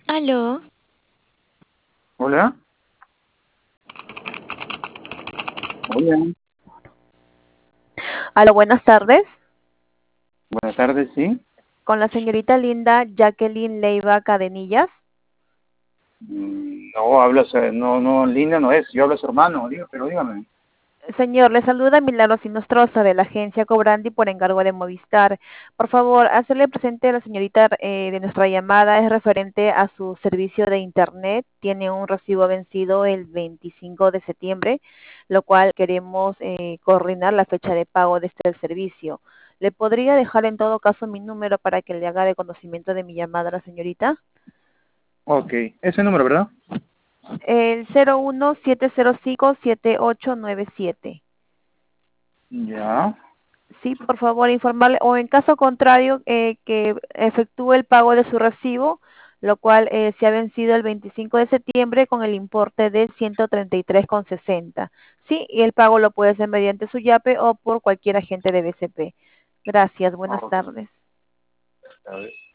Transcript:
Aló, Hola, hola, aló, buenas tardes. buenas tardes, sí. Con la señorita linda Jacqueline Leiva Cadenillas. No hablas, no, no, Linda no es, yo hablo a su hermano, pero dígame. Señor, le saluda Milagros Sinostroza de la agencia Cobrandi por encargo de Movistar. Por favor, hacerle presente a la señorita de nuestra llamada es referente a su servicio de Internet. Tiene un recibo vencido el 25 de septiembre, lo cual queremos coordinar la fecha de pago de este servicio. ¿Le podría dejar en todo caso mi número para que le haga de conocimiento de mi llamada a la señorita? Ok, ese número, ¿verdad? El 01-705-7897. Ya, Sí, por favor, informarle, o en caso contrario, que efectúe el pago de su recibo, lo cual se ha vencido el 25 de septiembre con el importe de 133,60. Sí, y el pago lo puede hacer mediante su YAPE o por cualquier agente de BCP. Gracias, buenas ok. tardes. A ver.